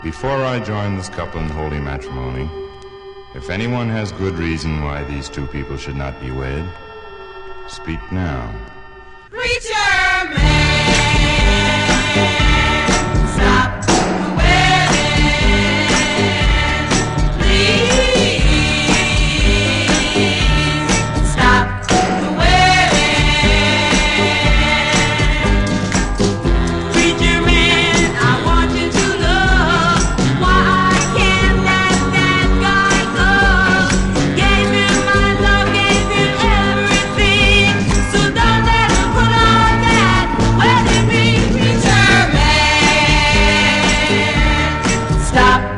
Before I join this couple in holy matrimony, if anyone has good reason why these two people should not be wed, speak now. Preacher man, stop the wedding, please. Stop the wedding. Preacher man, I want you to love why I can't let that guy go. Gave him my love, gave him everything, so don't let him put on that wedding ring. Preacher man, stop